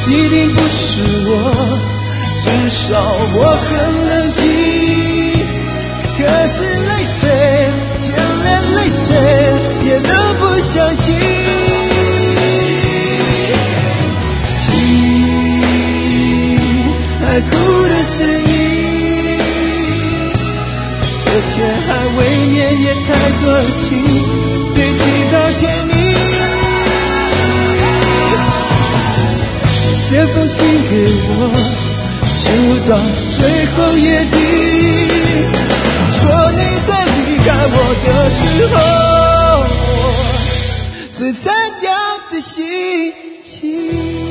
一定不是我，至少我很冷静。可是泪水，就连泪水也都不相信。听海哭的声音，昨天还未眠也太多情，堆积到天明。写封信给我，就到最后夜底，说你在离开我的时候，最惨要的心情。